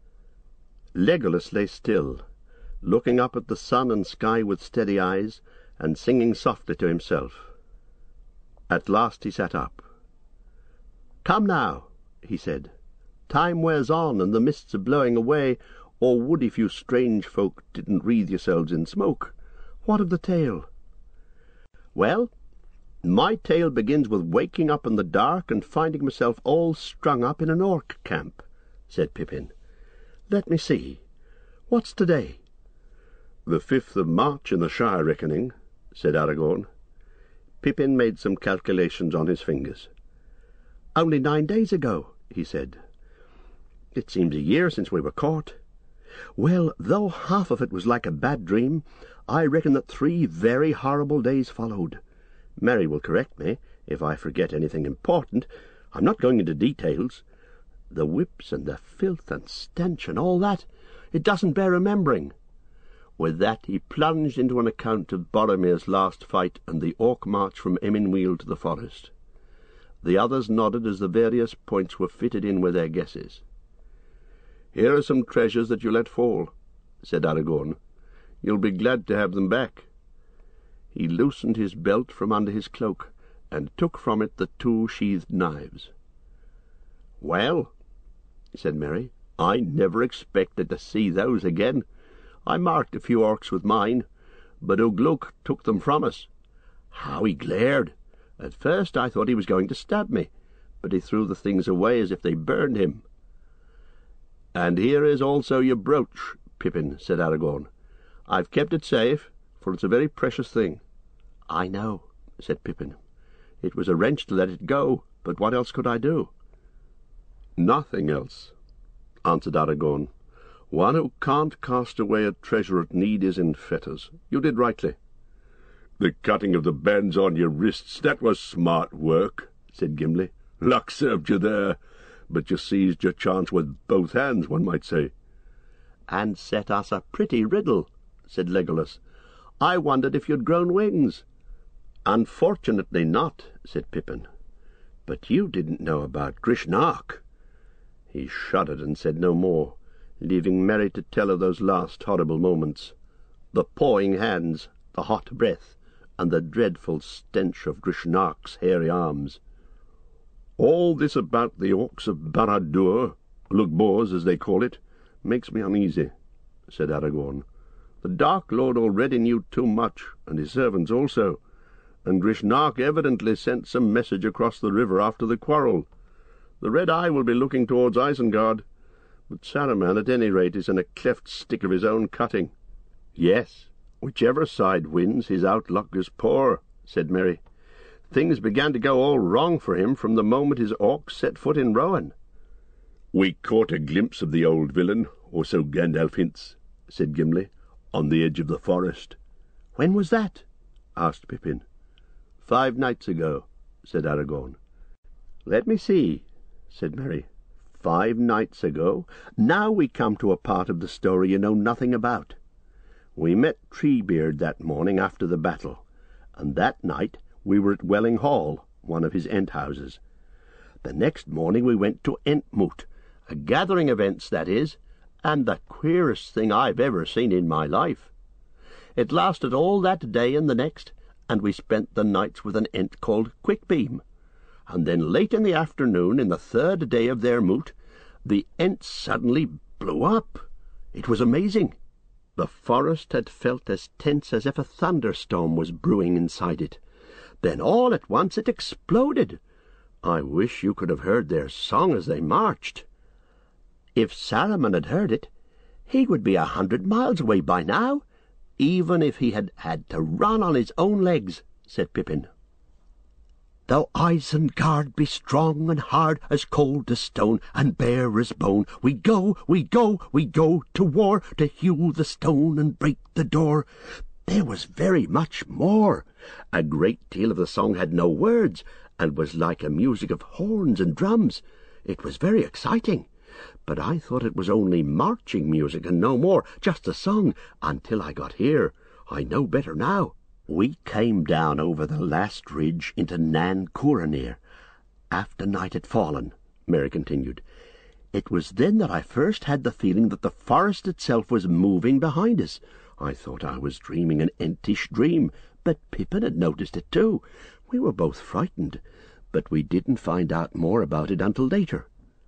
Legolas lay still, looking up at the sun and sky with steady eyes, and singing softly to himself. At last he sat up. "Come now," he said. "Time wears on, and the mists are blowing away, or would if you strange folk didn't wreathe yourselves in smoke. What of the tale?" "Well, my tale begins with waking up in the dark and finding myself all strung up in an orc camp," said Pippin. "Let me see. What's today?" "The 5th of March in the Shire reckoning," said Aragorn. Pippin made some calculations on his fingers. "Only 9 days ago," he said. "It seems a year since we were caught. Well, though half of it was like a bad dream, I reckon that 3 very horrible days followed. Mary will correct me if I forget anything important. I'm not going into details. The whips and the filth and stench and all that, it doesn't bear remembering." With that he plunged into an account of Boromir's last fight and the orc march from Eminweald to the forest. The others nodded as the various points were fitted in with their guesses. "Here are some treasures that you let fall," said Aragorn. "You'll be glad to have them back." He loosened his belt from under his cloak, and took from it the 2 sheathed knives. "Well," said Merry, "I never expected to see those again. I marked a few orcs with mine, but Ugluk took them from us. How he glared! At first I thought he was going to stab me, but he threw the things away as if they burned him." "And here is also your brooch, Pippin," said Aragorn. "I've kept it safe, for it's a very precious thing." "I know," said Pippin. "It was a wrench to let it go, but what else could I do?" "Nothing else," answered Aragorn. "One who can't cast away a treasure at need is in fetters. You did rightly." "The cutting of the bands on your wrists, that was smart work," said Gimli. "Luck served you there, but you seized your chance with both hands, one might say." "And set us a pretty riddle," said Legolas. "I wondered if you'd grown wings." "Unfortunately not," said Pippin. "But you didn't know about Grishnak." He shuddered and said no more, leaving Merry to tell of those last horrible moments, the pawing hands, the hot breath, and the dreadful stench of Grishnak's hairy arms. "All this about the orcs of Barad-dûr, Lugbors as they call it, makes me uneasy," said Aragorn. "The Dark Lord already knew too much, and his servants also, and Grishnak evidently sent some message across the river after the quarrel. The Red Eye will be looking towards Isengard, but Saruman at any rate is in a cleft stick of his own cutting." "Yes, whichever side wins, his outlook is poor," said Merry. "Things began to go all wrong for him from the moment his orcs set foot in Rohan." "We caught a glimpse of the old villain, or so Gandalf hints," said Gimli, "on the edge of the forest." "When was that?" asked Pippin. 5 nights ago," said Aragorn. "Let me see," said Merry. 5 nights ago. Now we come to a part of the story you know nothing about. We met Treebeard that morning after the battle, and that night we were at Welling Hall, one of his Ent-houses. The next morning we went to Entmoot, a gathering of Ents, that is, and the queerest thing I've ever seen in my life. It lasted all that day and the next, and we spent the nights with an ent called Quickbeam. And then late in the afternoon, in the third day of their moot, the ent suddenly blew up. It was amazing. The forest had felt as tense as if a thunderstorm was brewing inside it. Then all at once it exploded. I wish you could have heard their song as they marched. If Saruman had heard it, he would be 100 miles away by now, even if he had had to run on his own legs, said Pippin. Though Isengard be strong and hard as cold as stone and bare as bone, we go, we go, we go to war, to hew the stone and break the door. There was very much more. A great deal of the song had no words, and was like a music of horns and drums. It was very exciting, but I thought it was only marching music and no more, just a song, until I got here. I know better now. We came down over the last ridge into Nan Curanir, after night had fallen, Mary continued. It was then that I first had the feeling that the forest itself was moving behind us. I thought I was dreaming an entish dream, but Pippin had noticed it too. We were both frightened, but we didn't find out more about it until later.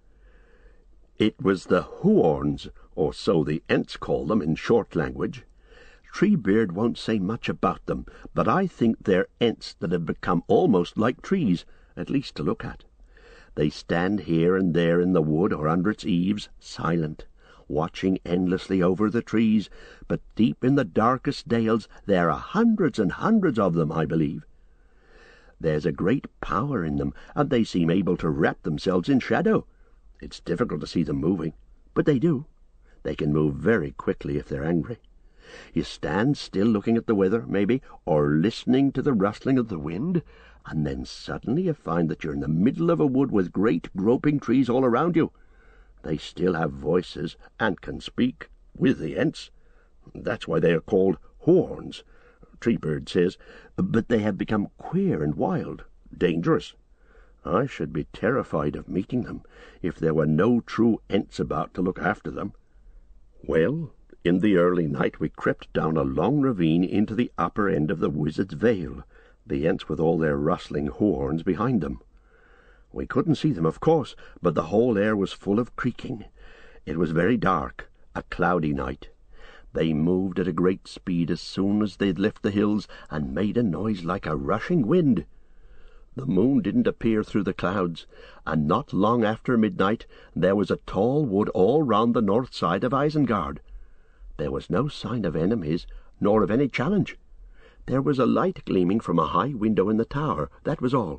It was the Huorns, or so the Ents call them in short language. Treebeard won't say much about them, but I think they're Ents that have become almost like trees, at least to look at. They stand here and there in the wood or under its eaves, silent, watching endlessly over the trees, but deep in the darkest dales there are hundreds and hundreds of them, I believe. There's a great power in them, and they seem able to wrap themselves in shadow. It's difficult to see them moving, but they do. They can move very quickly if they're angry. You stand still looking at the weather, maybe, or listening to the rustling of the wind, and then suddenly you find that you're in the middle of a wood with great groping trees all around you. They still have voices and can speak, with the Ents. That's why they are called Horns, Treebeard says, but they have become queer and wild, dangerous. I should be terrified of meeting them if there were no true Ents about to look after them. Well, in the early night we crept down a long ravine into the upper end of the Wizard's Vale, the Ents with all their rustling horns behind them. We couldn't see them, of course, but the whole air was full of creaking. It was very dark, a cloudy night. They moved at a great speed as soon as they'd left the hills, and made a noise like a rushing wind. The moon didn't appear through the clouds, and not long after midnight there was a tall wood all round the north side of Isengard. There was no sign of enemies, nor of any challenge. There was a light gleaming from a high window in the tower, that was all.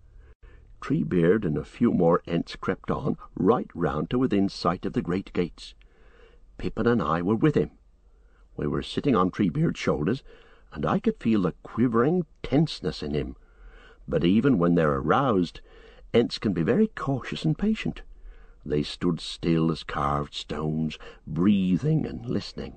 Treebeard and a few more Ents crept on, right round to within sight of the great gates. Pippin and I were with him. We were sitting on Treebeard's shoulders, and I could feel the quivering tenseness in him. But even when they're aroused, Ents can be very cautious and patient. They stood still as carved stones, breathing and listening.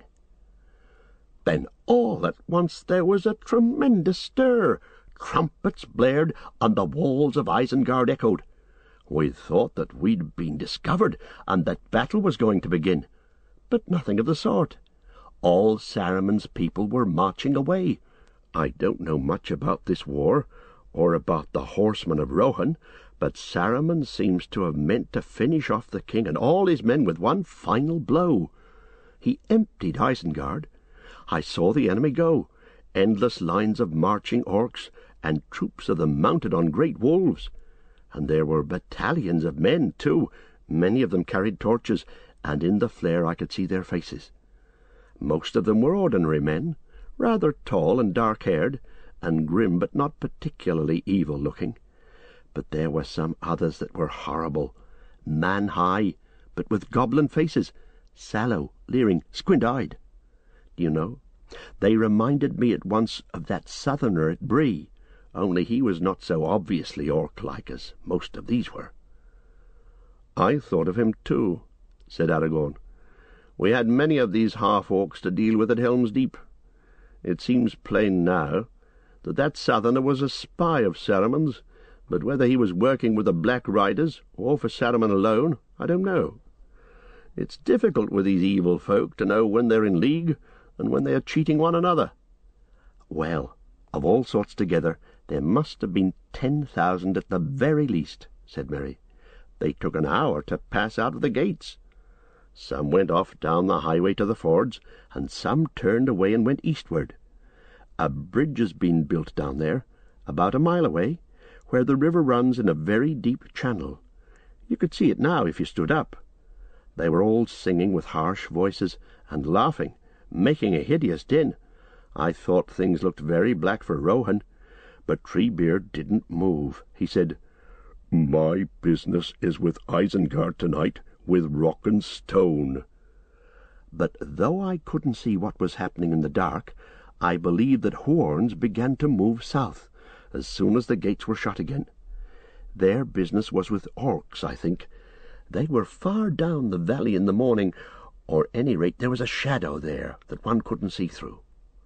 Then all at once there was a tremendous stir. Trumpets blared, and the walls of Isengard echoed. We thought that we'd been discovered, and that battle was going to begin. But nothing of the sort. All Saruman's people were marching away. I don't know much about this war, or about the horsemen of Rohan, but Saruman seems to have meant to finish off the king and all his men with one final blow. He emptied Isengard. I saw the enemy go, endless lines of marching orcs, and troops of them mounted on great wolves. And there were battalions of men, too. Many of them carried torches, and in the flare I could see their faces. Most of them were ordinary men, rather tall and dark-haired, and grim but not particularly evil-looking. But there were some others that were horrible, man-high, but with goblin faces, sallow, leering, squint-eyed. Do you know, they reminded me at once of that southerner at Bree, only he was not so obviously orc-like as most of these were. "I thought of him too," said Aragorn. "We had many of these half-orcs to deal with at Helm's Deep. It seems plain now that southerner was a spy of Saruman's, but whether he was working with the Black Riders or for Saruman alone, I don't know. It's difficult with these evil folk to know when they're in league and when they are cheating one another. Well, of all sorts together, there must have been 10,000 at the very least, said Mary. They took an hour to pass out of the gates. Some went off down the highway to the fords, and some turned away and went eastward. A bridge has been built down there, about a mile away, where the river runs in a very deep channel. You could see it now if you stood up. They were all singing with harsh voices, and laughing, making a hideous din. I thought things looked very black for Rohan, but Treebeard didn't move. He said, "My business is with Isengard tonight, with rock and stone." But though I couldn't see what was happening in the dark, I believed that horns began to move south as soon as the gates were shut again. Their business was with orcs, I think. They were far down the valley in the morning, or at any rate there was a shadow there that one couldn't see through.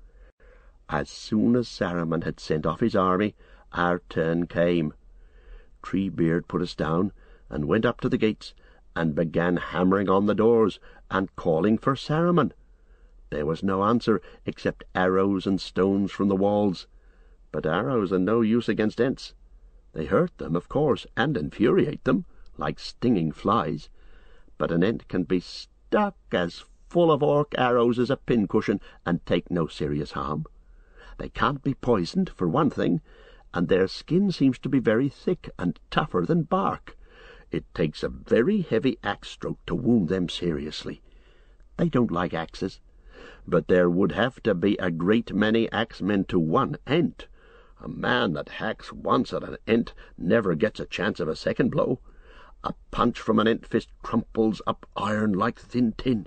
As soon as Saruman had sent off his army, our turn came. Treebeard put us down and went up to the gates and began hammering on the doors and calling for Saruman. There was no answer except arrows and stones from the walls. But arrows are no use against Ents. They hurt them, of course, and infuriate them, like stinging flies. But an Ent can be stuck as full of orc arrows as a pincushion and take no serious harm. They can't be poisoned, for one thing, and their skin seems to be very thick and tougher than bark. It takes a very heavy axe stroke to wound them seriously. They don't like axes, but there would have to be a great many axemen to one Ent. A man that hacks once at an Ent never gets a chance of a second blow. A punch from an Ent fist crumples up iron like thin tin.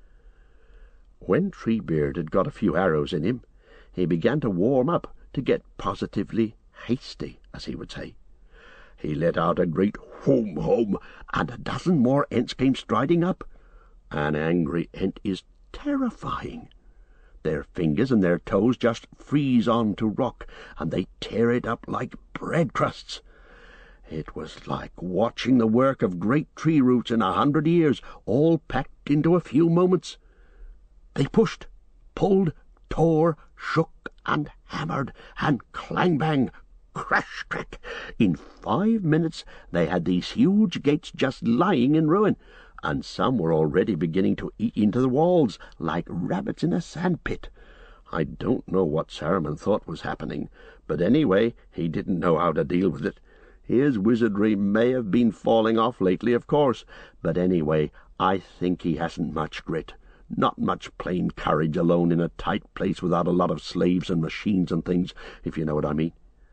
When Treebeard had got a few arrows in him, he began to warm up, to get positively hasty, as he would say. He let out a great home home, and a dozen more Ents came striding up. An angry Ent is terrifying. Their fingers and their toes just freeze on to rock, and they tear it up like bread crusts. It was like watching the work of great tree roots in 100 years, all packed into a few moments. They pushed, pulled, tore, shook, and hammered, and clang-bang, crash-crack. In 5 minutes they had these huge gates just lying in ruin, and some were already beginning to eat into the walls, like rabbits in a sandpit. I don't know what Saruman thought was happening, but anyway he didn't know how to deal with it. His wizardry may have been falling off lately, of course, but anyway I think he hasn't much grit. Not much plain courage alone in a tight place without a lot of slaves and machines and things, if you know what I mean.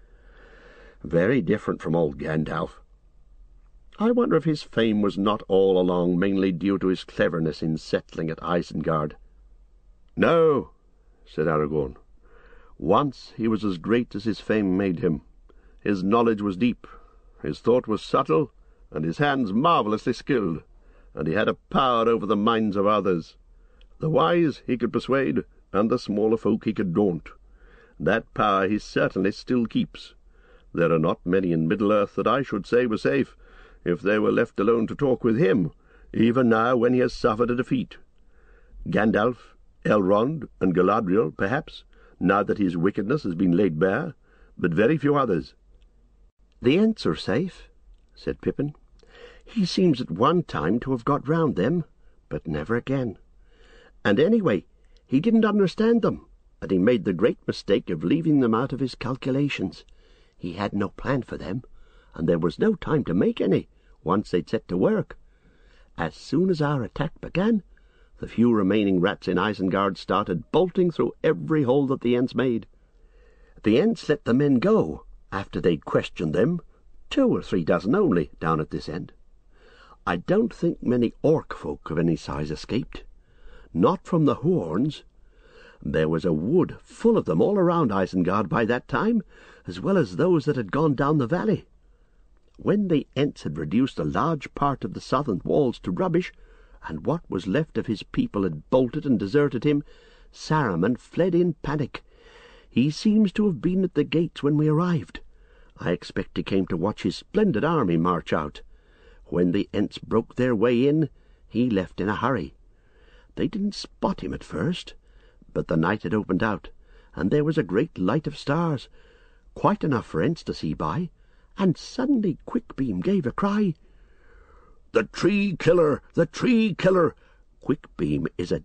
Very different from old Gandalf. I wonder if his fame was not all along mainly due to his cleverness in settling at Isengard. "No," said Aragorn. "Once he was as great as his fame made him. His knowledge was deep, his thought was subtle, and his hands marvellously skilled, and he had a power over the minds of others. The wise he could persuade, and the smaller folk he could daunt. That power he certainly still keeps. There are not many in Middle-earth that I should say were safe, if they were left alone to talk with him, even now when he has suffered a defeat. Gandalf, Elrond, and Galadriel, perhaps, now that his wickedness has been laid bare, but very few others." "The Ents are safe," said Pippin. "He seems at one time to have got round them, but never again. And anyway, he didn't understand them, and he made the great mistake of leaving them out of his calculations. He had no plan for them, and there was no time to make any, once they'd set to work. As soon as our attack began, the few remaining rats in Isengard started bolting through every hole that the Ents made. The Ents let the men go, after they'd questioned them, 2 or 3 dozen only, down at this end. I don't think many orc folk of any size escaped. Not from the Huorns. There was a wood full of them all around Isengard by that time, as well as those that had gone down the valley. When the Ents had reduced a large part of the southern walls to rubbish, and what was left of his people had bolted and deserted him, Saruman fled in panic. He seems to have been at the gates when we arrived. I expect he came to watch his splendid army march out. When the Ents broke their way in, he left in a hurry. They didn't spot him at first, But the night had opened out, and there was a great light of stars, quite enough for Ents to see by, and suddenly Quickbeam gave a cry. "The Tree Killer! The Tree Killer! Quickbeam is a